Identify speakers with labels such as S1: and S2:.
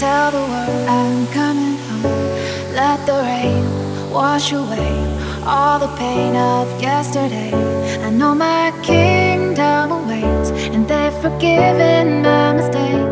S1: Tell the world I'm coming home. Let the rain wash away all the pain of yesterday. I know my kingdom awaits, and they've forgiven my mistakes.